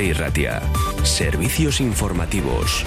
Euskadi Irratia. Servicios informativos.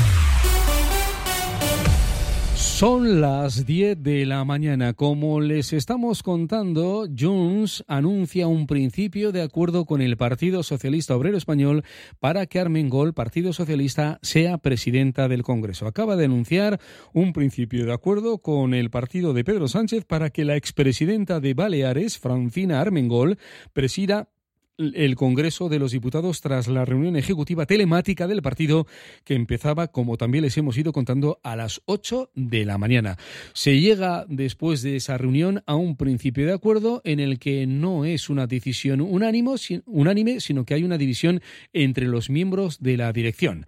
Son las 10 de la mañana. Como les estamos contando, Junts anuncia un principio de acuerdo con el Partido Socialista Obrero Español para que Armengol, Partido Socialista, sea presidenta del Congreso. Acaba de anunciar un principio de acuerdo con el partido de Pedro Sánchez para que la expresidenta de Baleares, Francina Armengol, presida el Congreso de los Diputados tras la reunión ejecutiva telemática del partido que empezaba, como también les hemos ido contando, a las 8 de la mañana. Se llega después de esa reunión a un principio de acuerdo en el que no es una decisión unánime, sino que hay una división entre los miembros de la dirección.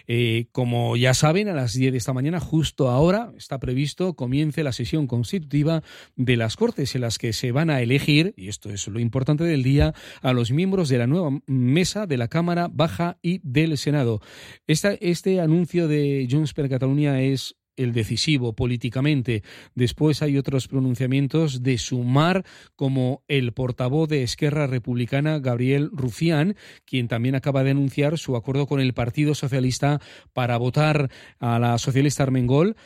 Como ya saben, a las 10 de esta mañana, justo ahora, está previsto comience la sesión constitutiva de las Cortes en las que se van a elegir, y esto es lo importante del día, a los miembros de la nueva mesa de la Cámara Baja y del Senado. Este anuncio de Junts per Catalunya es el decisivo políticamente. Después hay otros pronunciamientos de Sumar, como el portavoz de Esquerra Republicana, Gabriel Rufián, quien también acaba de anunciar su acuerdo con el Partido Socialista para votar a la socialista Armengol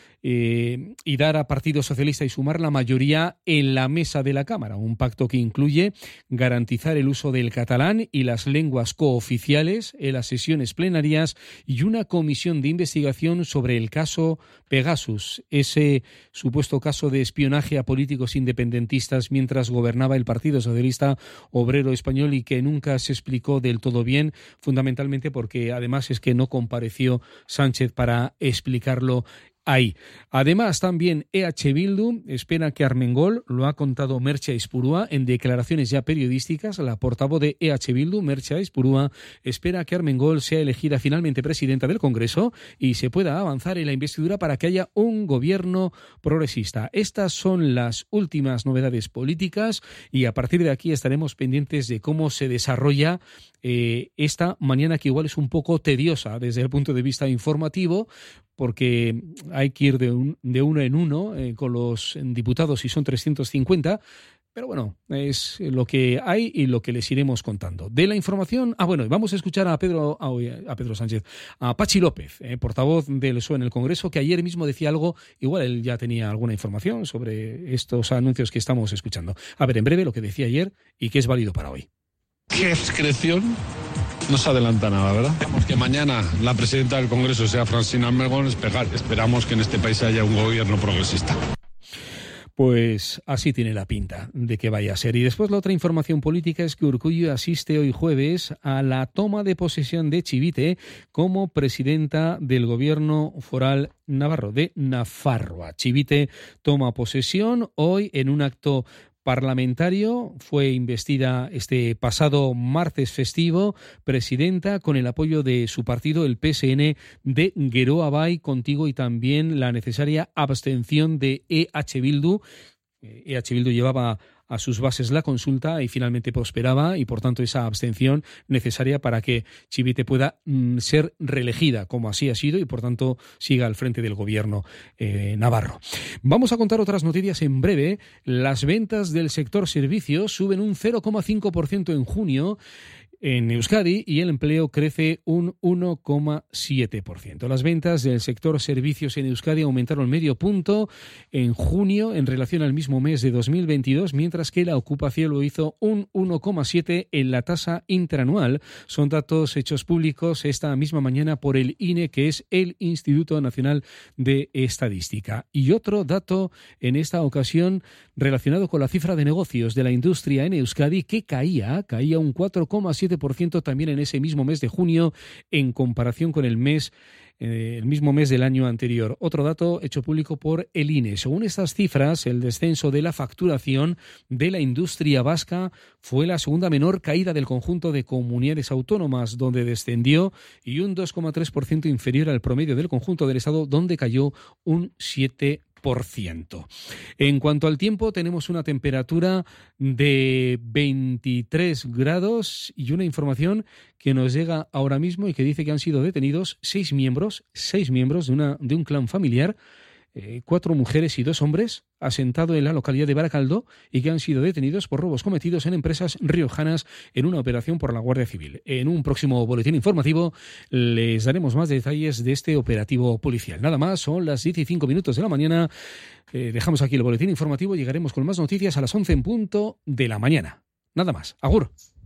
y dar a Partido Socialista y Sumar la mayoría en la mesa de la Cámara. Un pacto que incluye garantizar el uso del catalán y las lenguas cooficiales en las sesiones plenarias y una comisión de investigación sobre el caso Pegasus, ese supuesto caso de espionaje a políticos independentistas mientras gobernaba el Partido Socialista Obrero Español y que nunca se explicó del todo bien, fundamentalmente porque además es que no compareció Sánchez para explicarlo ahí. Además, también EH Bildu espera que Armengol, lo ha contado Merche Aizpurua en declaraciones ya periodísticas, la portavoz de EH Bildu, Merche Aizpurua, espera que Armengol sea elegida finalmente presidenta del Congreso y se pueda avanzar en la investidura para que haya un gobierno progresista. Estas son las últimas novedades políticas y a partir de aquí estaremos pendientes de cómo se desarrolla esta mañana, que igual es un poco tediosa desde el punto de vista informativo, porque hay que ir de uno en uno con los diputados y son 350, pero bueno, es lo que hay y lo que les iremos contando. De la información, vamos a escuchar a Pedro Sánchez, a Pachi López, portavoz del PSOE en el Congreso, que ayer mismo decía algo, igual él ya tenía alguna información sobre estos anuncios que estamos escuchando. A ver, en breve lo que decía ayer y que es válido para hoy. ¿Qué discreción? No se adelanta nada, ¿verdad? Esperamos que mañana la presidenta del Congreso sea Francina Armengol. Esperamos que en este país haya un gobierno progresista. Pues así tiene la pinta de que vaya a ser. Y después la otra información política es que Urkullu asiste hoy jueves a la toma de posesión de Chivite como presidenta del gobierno foral navarro de Nafarroa. Chivite toma posesión hoy en un acto parlamentario. Fue investida este pasado martes festivo presidenta con el apoyo de su partido, el PSN, de Geroa Bai Contigo, y también la necesaria abstención de EH Bildu. EH Bildu llevaba a sus bases la consulta y finalmente prosperaba, y por tanto esa abstención necesaria para que Chivite pueda ser reelegida, como así ha sido, y por tanto siga al frente del gobierno navarro. Vamos a contar otras noticias en breve. Las ventas del sector servicios suben un 0,5% en junio en Euskadi y el empleo crece un 1,7%. Las ventas del sector servicios en Euskadi aumentaron medio punto en junio en relación al mismo mes de 2022, mientras que la ocupación lo hizo un 1,7% en la tasa interanual. Son datos hechos públicos esta misma mañana por el INE, que es el Instituto Nacional de Estadística. Y otro dato en esta ocasión relacionado con la cifra de negocios de la industria en Euskadi, que caía un 4,7% también en ese mismo mes de junio en comparación con el mismo mes del año anterior. Otro dato hecho público por el INE. Según estas cifras, el descenso de la facturación de la industria vasca fue la segunda menor caída del conjunto de comunidades autónomas, donde descendió, y un 2,3% inferior al promedio del conjunto del Estado, donde cayó un 7%. En cuanto al tiempo, tenemos una temperatura de 23 grados y una información que nos llega ahora mismo y que dice que han sido detenidos seis miembros de un clan familiar 4 mujeres y 2 hombres, asentado en la localidad de Baracaldo y que han sido detenidos por robos cometidos en empresas riojanas en una operación por la Guardia Civil. En un próximo boletín informativo les daremos más detalles de este operativo policial. Nada más, son las 10:05 de la mañana. Dejamos aquí el boletín informativo y llegaremos con más noticias a las 11 en punto de la mañana. Nada más. Agur.